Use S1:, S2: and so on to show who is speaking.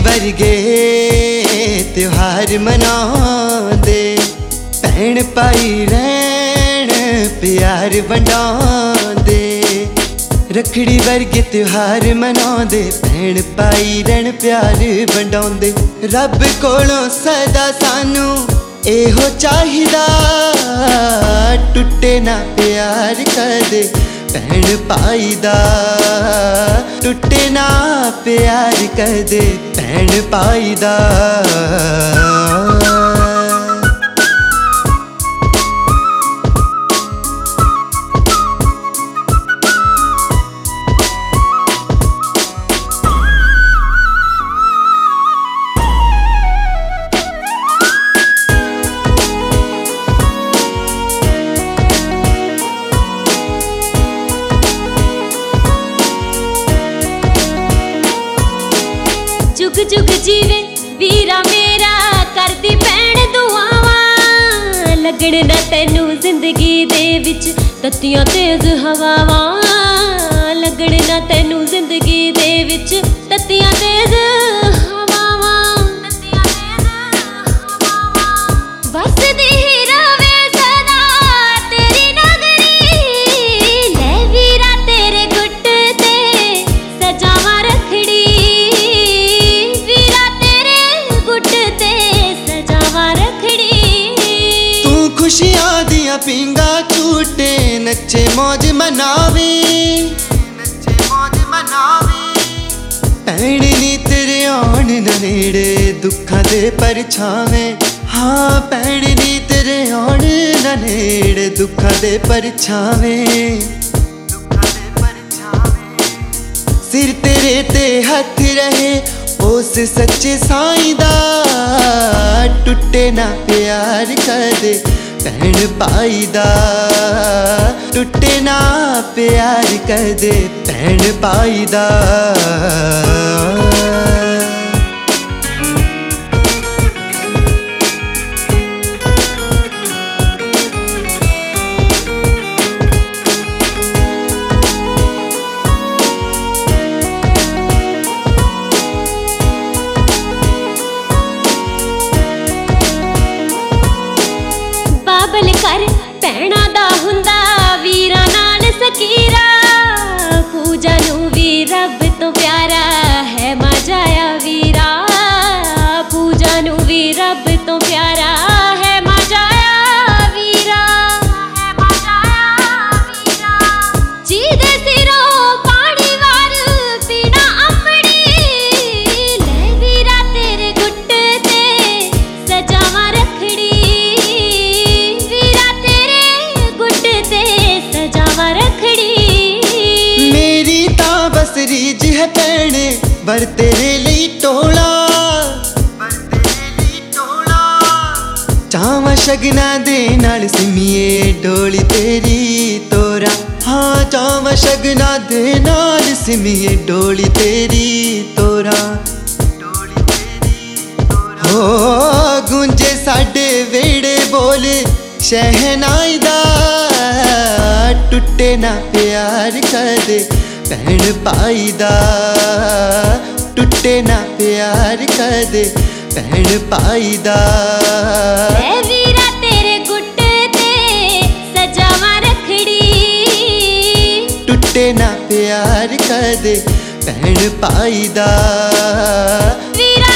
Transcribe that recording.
S1: वर्गे त्योहार मनाउंदे, भैन भाई रहण प्यार वंडाउंदे। रखड़ी वर्गे त्योहार मनाउंदे, भैन भाई रहण प्यार वंडाउंदे। रब कोलों सदा सानू एहो चाहिदा, टुटे ना प्यार कदे भैन भाई दा, टुटे ना प्यार कदे भैन भाई दा।
S2: जुग जुग जीवे वीरा मेरा, करदी भैन दुआवां। लगण ना तैनू जिंदगी दे विच तत्तियां तेज हवावां, लगण ना तैनू जिंदगी दे विच तत्तियां तेज हवावां। वसदी ही रवे सदा तेरी नगरी, ले वीरा तेरे गुट ते सजावां रखड़ी।
S1: खुशियां दियां पींगा झूटे नच्चे मौज मनावे, भैन नी तेरे आउण ना नेड़े दुखां दे परछावे। हाँ भैन नी तेरे आउण ना नेड़े दुखां दे परछावे। सिर तेरे ते हथ रहे उस सच्चे साईं दा, टुटे ना प्यार कदे भैन भाई दा, टुटे ना प्यार कदे भैन भाई दा।
S2: बाबल कर भैणां दा हुंदा वीरां नाल सकीरा, पूजा नू भी रब तो प्यारा है माजाया वीरा। पूजा नू भी रब तो प्यारा है माजाया वीरा। जीदे सिरों पानी वार पीना अपनी, ले वीरा तेरे गुट ते सजावां रखड़ी।
S1: मेरी तां बस रीज है भैने वर तेरे लिए टोला, चावां शगना दे नाल सिमिये डोली तेरी तोरा। हाँ चावां शगना दे नाल सिमिये डोली तेरी तोरा। हो गुंजे साडे वेड़े बोल शहनाई दा, टुटे ना प्यार कदे भैन भाई दा, टुटे ना प्यार कदे भैन भाई दा।
S2: ले वीरा तेरे गुट ते सजावां रखड़ी,
S1: टुटे ना प्यार कदे भैन भाई दा।
S2: वीरा